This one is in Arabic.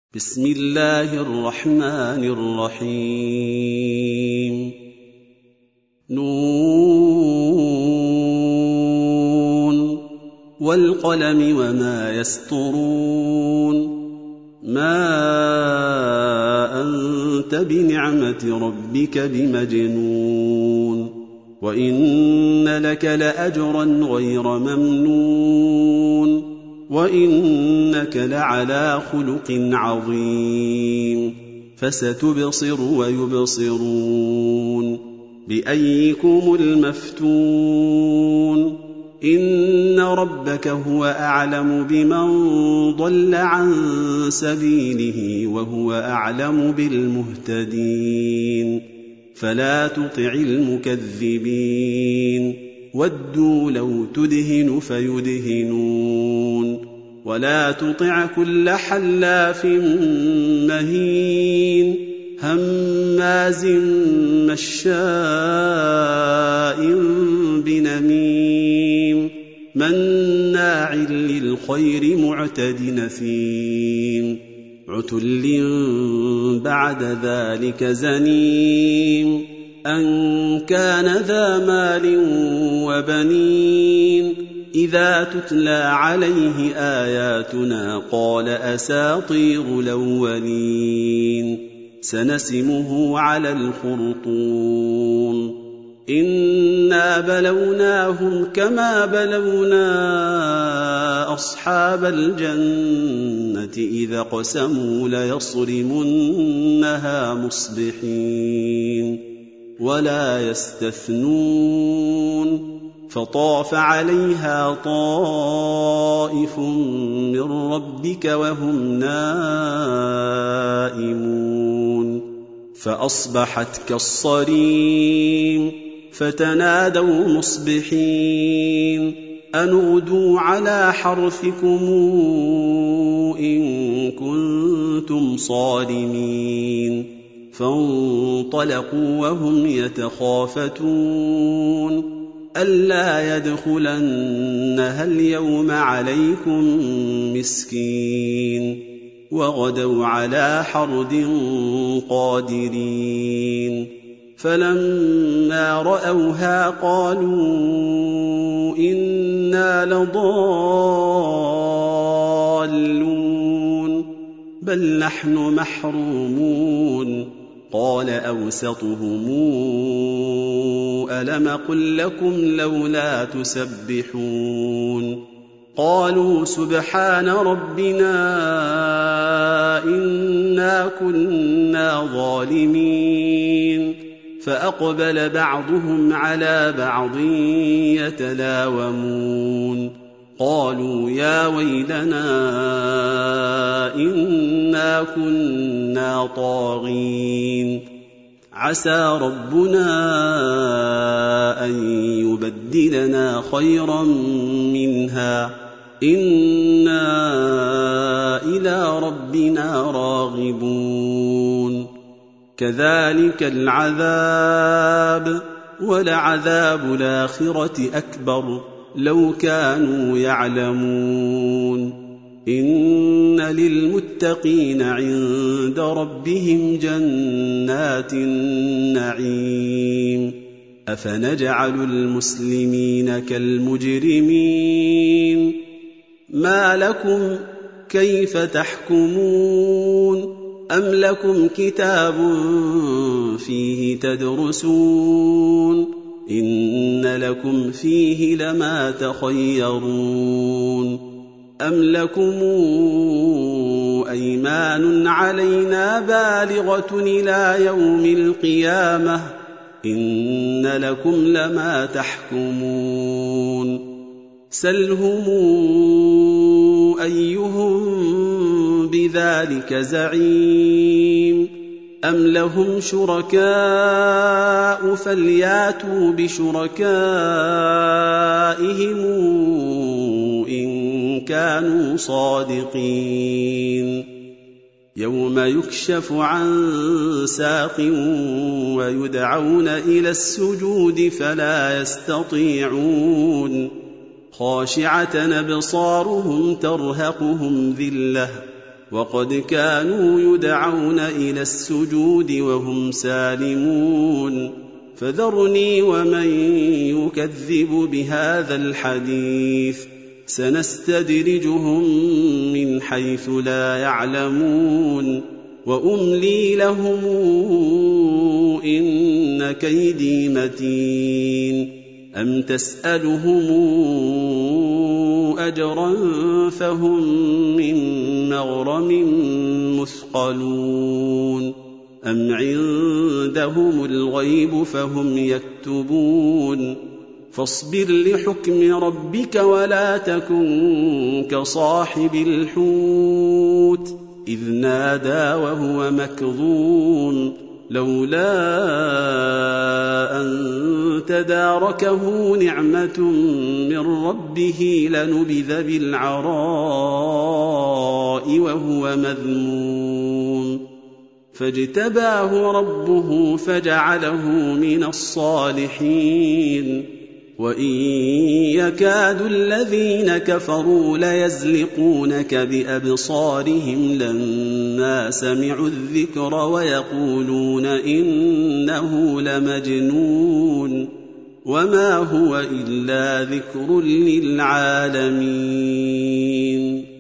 بسم الله الرحمن الرحيم نون والقلم وما يسطرون ما أنت بنعمة ربك بمجنون وإن لك لأجرا غير ممنون وإنك لعلى خلق عظيم فستبصر ويبصرون بأيكم المفتون إن ربك هو أعلم بمن ضل عن سبيله وهو أعلم بالمهتدين فلا تطع المكذبين ودوا لو تدهن فيدهنون ولا تطع كل حلاف مهين هماز مشاء بنميم مناع للخير معتد نثيم عتل بعد ذلك زنيم أن كان ذا مال وبنين إذا تتلى عليه آياتنا قال أساطير الأولين سنسمه على الخرطوم إنا بلوناهم كما بلونا أصحاب الجنة إذا قسموا ليصرمنها مصبحين ولا يستثنون فطاف عليها طائف من ربك وهم نائمون فأصبحت كالصريم فتنادوا مصبحين أن اغدوا على حرثكم إن كنتم صارمين فانطلقوا وهم يتخافتون ألا يدخلنها اليوم عليكم مسكين وغدوا على حرد قادرين فلما رأوها قالوا إنا لضالون بل نحن محرومون قال أوسطهم ألم قل لكم لولا تسبحون قالوا سبحان ربنا إنا كنا ظالمين فأقبل بعضهم على بعض يتلاومون قالوا يا ويلنا إنا كنا طاغين عسى ربنا أن يبدلنا خيرا منها إنا إلى ربنا راغبون كذلك العذاب ولعذاب الآخرة أكبر لو كانوا يعلمون إن للمتقين عند ربهم جنات النعيم أفنجعل المسلمين كالمجرمين ما لكم كيف تحكمون أم لكم كتاب فيه تدرسون إن لكم فيه لما تخيرون أم لكم أيمان علينا بالغة إلى يوم القيامة إن لكم لما تحكمون سلهم أيهم بذلك زعيم أم لهم شركاء فلياتوا بشركائهم إن كانوا صادقين يوم يكشف عن ساق ويدعون إلى السجود فلا يستطيعون خاشعة أبصارهم ترهقهم ذلة وقد كانوا يدعون إلى السجود وهم سالمون فذرني ومن يكذب بهذا الحديث سنستدرجهم من حيث لا يعلمون وأملي لهم إن كيدي متين أم تسألهم أجرا فهم من مغرم مثقلون أم عندهم الغيب فهم يكتبون فاصبر لحكم ربك ولا تكن كصاحب الحوت إذ نادى وهو مكظوم لولا أن تداركه نعمة من ربه لنبذ بالعراء وهو مذموم فاجتباه ربه فجعله من الصالحين وإن يكاد الذين كفروا ليزلقونك بأبصارهم لما سمعوا الذكر ويقولون إنه لمجنون وما هو إلا ذكر للعالمين